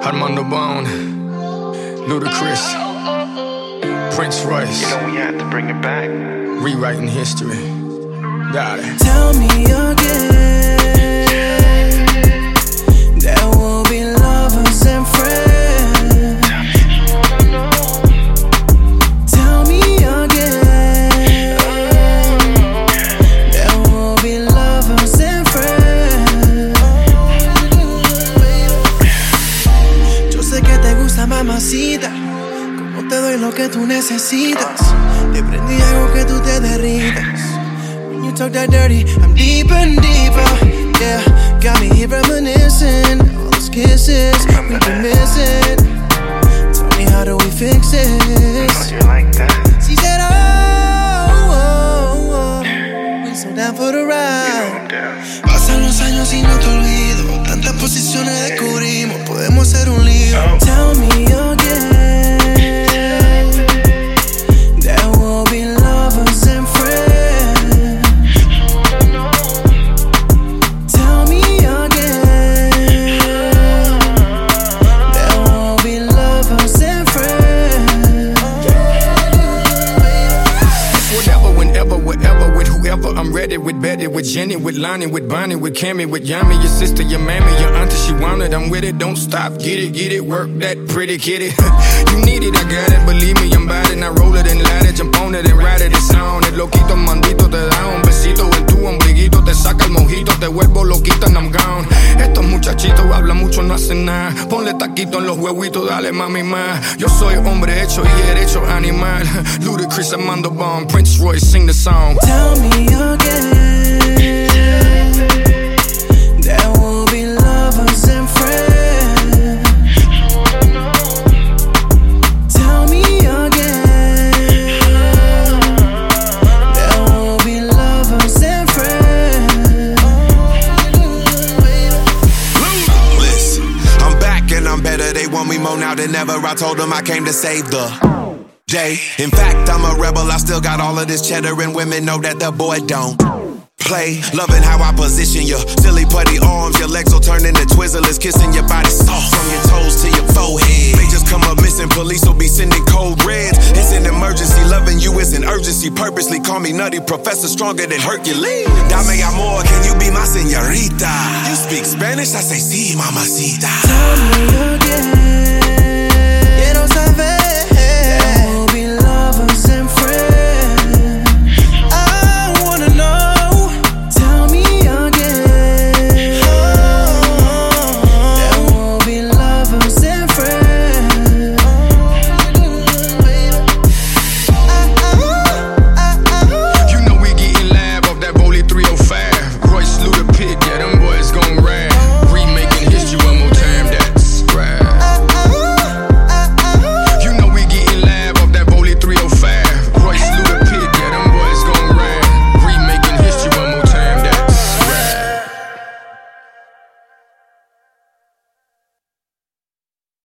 Armando Bone, Ludacris, Prince Royce. You know we had to bring it back. Rewriting history. Got it. Tell me again. There will be lovers and friends. Tell me again. There will be lovers and friends. Yo sé que te gusta, mamacita. Como te doy lo que tú necesitas. Te prendí algo que tú te derritas. When you talk that dirty, I'm deeper and deeper. Yeah, got me here reminiscing. All those kisses we've been missing. Tell me, how do we fix this? Oh, you like that? She said, oh, we so down for the ride. Pasan los años y no te olvido. Tantas posiciones descubrimos. Podemos hacer un lío. Tell me again. There will be lovers and friends. Tell me again. There will be lovers and friends. Whatever, whenever, wherever, with whoever. I'm ready with Betty, with Jenny, with Lonnie, with Bonnie, with Cammy, with Yami, your sister, your mammy, your auntie, she want it. I'm with it, don't stop, get it, work that pretty kitty. You need it, I got it, believe me, I'm bad it. I roll it and light it, jump on it and ride it, it's on it. Loquito, mandito, te da un besito en tu ombliguito, te saca el mojito, te vuelvo loquita and I'm gone. Estos muchachitos hablan mucho, no hacen nada. Ponle taquito en los huevitos, dale mami más. Yo soy hombre hecho y derecho animal. Ludacris, Armando Bone, Prince Royce, sing the song. Tell me again. There will be lovers and friends. Tell me again. There will be lovers and friends. Listen, I'm back and I'm better. They want me more now than ever. I told them I came to save the day. In fact, I'm a rebel. I still got all of this cheddar, and women know that the boy don't play. Loving how I position your silly putty arms. Your legs will turn into Twizzlers, kissing your body soft from your toes to your forehead. They just come up missing, police will be sending code reds. It's an emergency, loving you is an urgency. Purposely call me nutty, professor stronger than Hercules. Dame amor, can you be my señorita? You speak Spanish, I say sí, mamacita. Tell me again.